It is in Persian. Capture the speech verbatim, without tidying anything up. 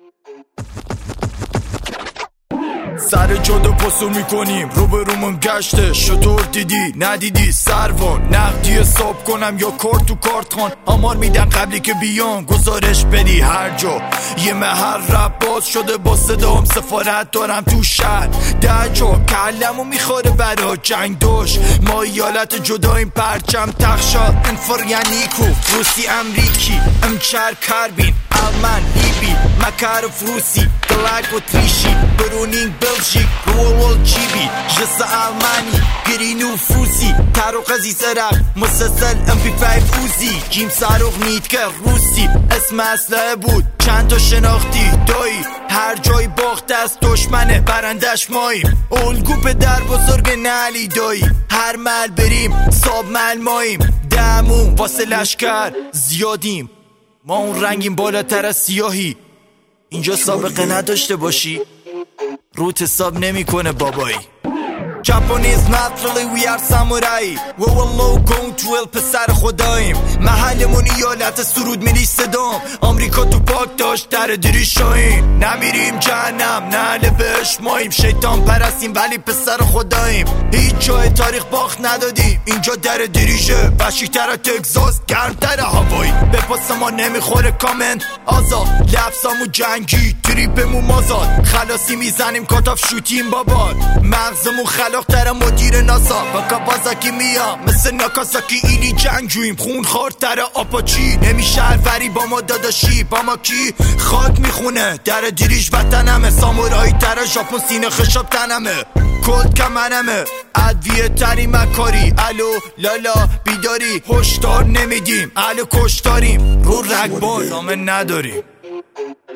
سر جاده پاسو میکنیم رو به رومون گشته شطور دیدی ندیدی سروان نقدی حساب کنم یا کارت تو کارت خان آمار میدن قبلی که بیان گزارش بدی هر جا یه محل رب باز شده با صدام سفارت دارم تو شهر ده جا کلمو میخوره برا جنگ دوش ما ایالت جداییم پرچم تخشا انفر یعنی کو روسی امریکی امچر کربین آلمان لیبی مکر فروسی گلک و تریشی برونینگ بلژیک رول چیبی جس آلمانی گرینو فروسی تاروخ عزیز عراق مسلسل ام پی پنج اوزی جیم ساروخ نیت که روسی اسم اسلحه بود چند تا شناختی دایی هر جای باخت از دشمنه برندش ماییم الگو به در بزرگ نعلی دایی هر مل بریم ساب مل ماییم دمون واسه لشکر زیادیم ما اون رنگیم بالاتر از سیاهی اینجا سابقه نداشته باشی روت حساب نمی کنه بابایی Japanese naturally we are samurai We will logo تو پسر خداییم محلمون ایالت سرود میری صدام آمریکا تو پاک داشت در دری شاین نمیریم جهنم نه لبش ماییم شیطان پرستیم ولی پسر خداییم هیچ جای تاریخ باخت ندادیم اینجا در دریجه وشیتر تگزاس گرمتر هوایی به پاس ما نمیخوره کامنت آزاد لبسامو جنگی تریپمو مازاد خلاصی میزنیم کاتاف شوتیم بابا مغزمو خلاق تر مدیر ناسا با کابازاکی میام مثل ناکازاکی ایلی جنگجویم خون خورتر آپاچی نمیشه الوری با ما داداشی با ما کی خاک میخونه در دیریش وطنمه سامورایی تر ژاپن سینه خشاب تنمه کل کمنمه ادویه تری مکاری الو لالا بیداری هشدار نمیدیم الو کشتاریم رو رگبار دامه نداریم